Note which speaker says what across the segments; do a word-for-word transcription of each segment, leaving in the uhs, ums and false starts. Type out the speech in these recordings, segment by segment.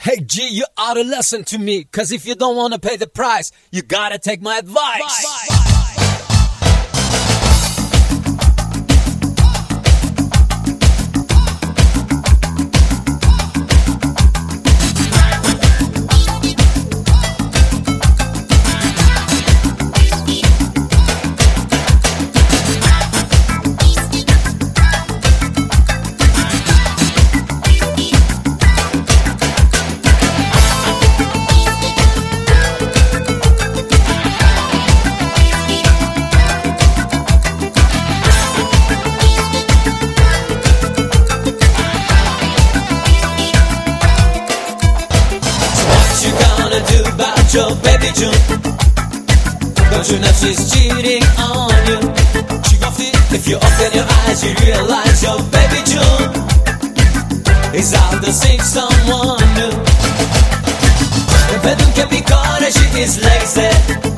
Speaker 1: Hey G, you ought to listen to me, cause if you don't wanna pay the price, you gotta take my advice. Bye, bye.
Speaker 2: Your baby June, don't you know she's cheating on you? She got it. If you open your eyes, you realize your baby June is out to seek someone new. بدون که بیکاره she is lazy.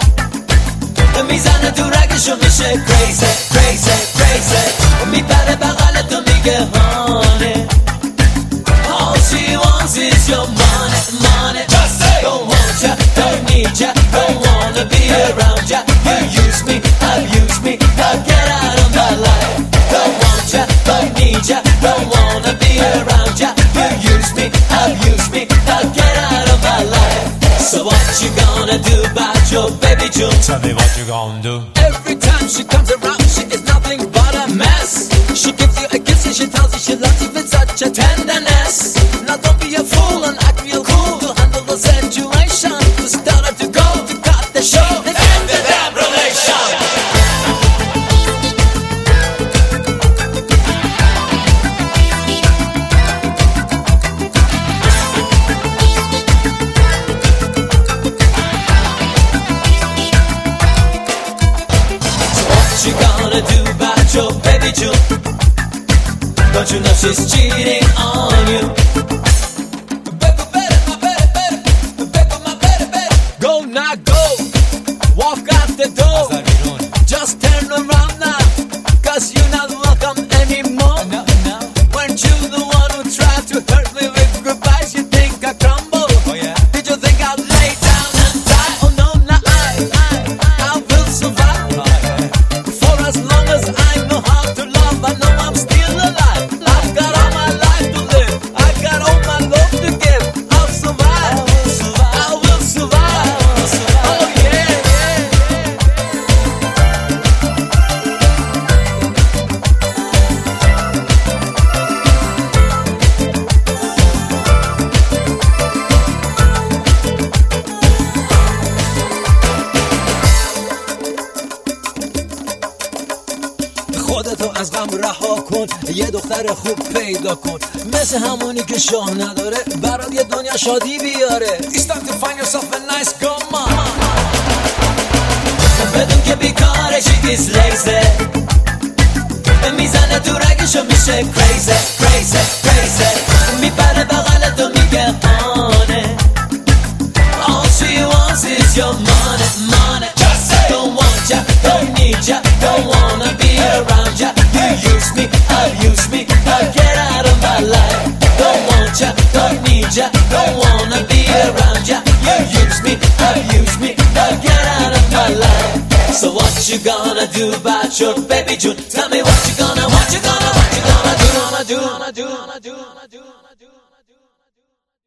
Speaker 2: میزنه تو رگشو میشه crazy, crazy, crazy. میپره بغل تو میگه honey. All she wants is your money, money. Just say, don't want ya, don't need ya, don't wanna be around ya. You use me, abuse me, now get out of my life. Don't want ya, don't need ya, don't wanna be around ya. You use me, abuse me, now get out of my life. So what you gonna do about your baby June?
Speaker 3: Tell me what you gonna do.
Speaker 1: Every time she comes around, she is nothing but a mess. She gives you a kiss and she tells you she loves you with such a tenderness. Now don't be a fool and act real cool to handle the situation. To start her to go, to cut the show, to end the damn relation.
Speaker 2: You gonna do about your baby June? Don't you know she's cheating on you?
Speaker 1: Go now, go, walk out the door. Just turn around now, cause you're not welcome anymore.
Speaker 2: No, no.
Speaker 1: Weren't you the one who tried to hurt me with goodbyes? You think I crumble?
Speaker 2: Oh yeah.
Speaker 1: Did you think I'd lay down and die? Oh no, no, I, I, I will survive. For as long as I know how to love, I know I'm still alive. I've got all my life to live. I got all my love to give. I'll survive. I will survive. Oh yeah, yeah. خودتو از غم رها کن، یه دختر خوب پیدا کن، مثل همونی که شاه نداره، برات یه دنیا شادی بیاره. It's time to find yourself a nice girl, man.
Speaker 2: بدون که بیکاره she is lazy. میزنه تو رگشو میشه crazy, crazy, crazy. میپره بغل تو میگه honey. All she wants is your money, money. Just say, don't want ya, don't need ya, don't wanna be around ya. You use me, abuse me, now get out of my life. Don't want ya, don't need ya, don't wanna be around ya. You use me, abuse me, now get out of my life. So what you gonna do about your baby June? Tell me what